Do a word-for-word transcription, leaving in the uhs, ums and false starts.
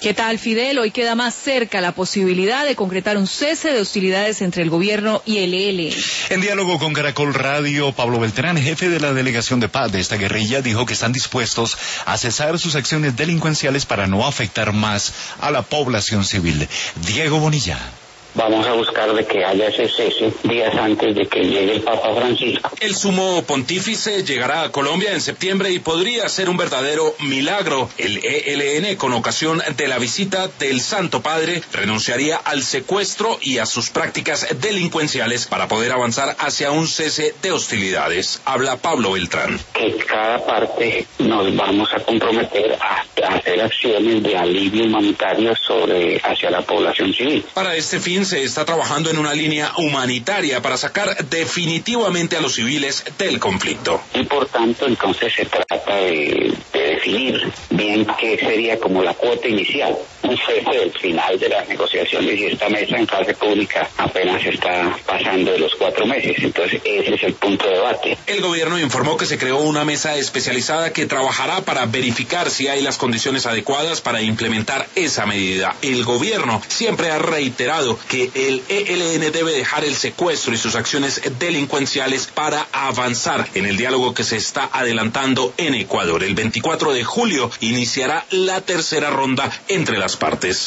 ¿Qué tal, Fidel? Hoy queda más cerca la posibilidad de concretar un cese de hostilidades entre el gobierno y el E L N. En diálogo con Caracol Radio, Pablo Beltrán, jefe de la delegación de paz de esta guerrilla, dijo que están dispuestos a cesar sus acciones delincuenciales para no afectar más a la población civil. Diego Bonilla. Vamos a buscar de que haya ese cese días antes de que llegue el Papa Francisco. El sumo pontífice llegará a Colombia en septiembre y podría ser un verdadero milagro. El E L N, con ocasión de la visita del Santo Padre, renunciaría al secuestro y a sus prácticas delincuenciales para poder avanzar hacia un cese de hostilidades. Habla Pablo Beltrán. Que cada parte nos vamos a comprometer a, a hacer acciones de alivio humanitario sobre hacia la población civil. Para este fin se está trabajando en una línea humanitaria para sacar definitivamente a los civiles del conflicto. Y por tanto, entonces se trata de, de definir bien qué sería como la cuota inicial, un cese del final de las negociaciones, y esta mesa en fase pública apenas está pasando de los cuatro meses. Entonces ese es el punto de debate. El gobierno informó que se creó una mesa especializada que trabajará para verificar si hay las condiciones adecuadas para implementar esa medida. El gobierno siempre ha reiterado que el E L N debe dejar el secuestro y sus acciones delincuenciales para avanzar en el diálogo que se está adelantando en Ecuador. El veinticuatro de julio iniciará la tercera ronda entre las partes.